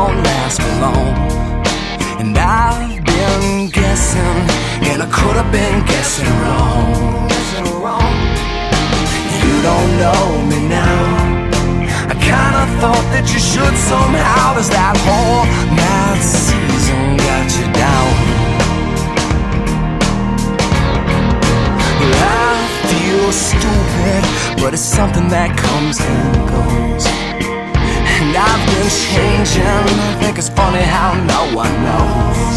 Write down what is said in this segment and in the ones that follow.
won't last for long. And I've been guessing, and I could have been guessing wrong. You don't know me now. I kinda thought that you should somehow. Does that whole mad season got you down? Well, I feel stupid, but it's something that comes and goes. And I've been changing. I think it's funny how no one knows.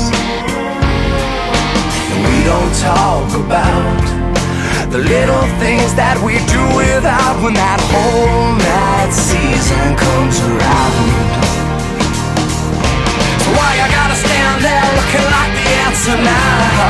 And we don't talk about the little things that we do without when that whole mad season comes around. So why you gotta stand there looking like the answer now?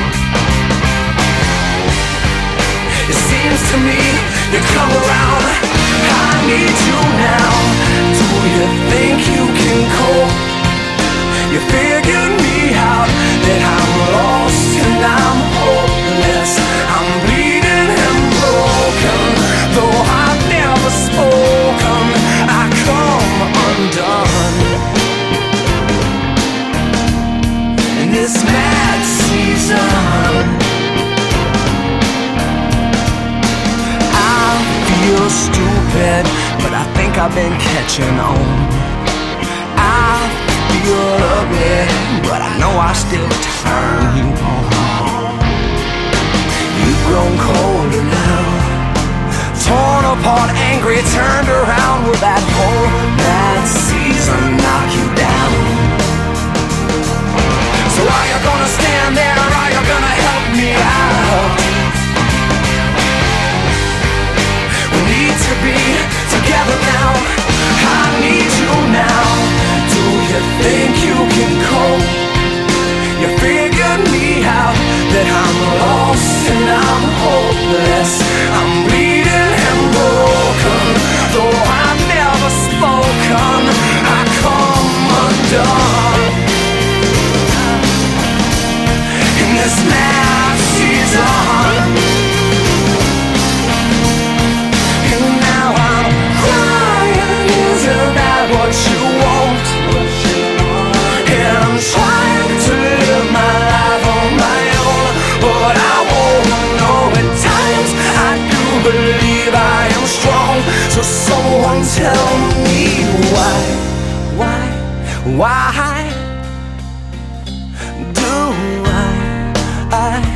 It seems to me you come around. I need you now. Do you think you can cope? You figured me out, that I'm lost and I'm hopeless. I'm bleeding and broken, though I've never spoken. I come undone in this mad season. I feel stupid, but I think I've been catching on. I feel ugly, but I know I still turn you on. You've grown colder now, torn apart, angry, turned around. Will that whole mad season knock you down? So are you gonna stand there, or are you gonna help me out? We need to be together now. I need you now. Do you think you can cope? You figured me out, that I'm lost and I'm hopeless. I'm bleeding and broken, though I've never spoken. I come undone in this mad season. And now I'm crying. Isn't that what you want? And I'm trying to live my life on my own, but I won't know. At times I do believe I am strong. So someone tell me why do I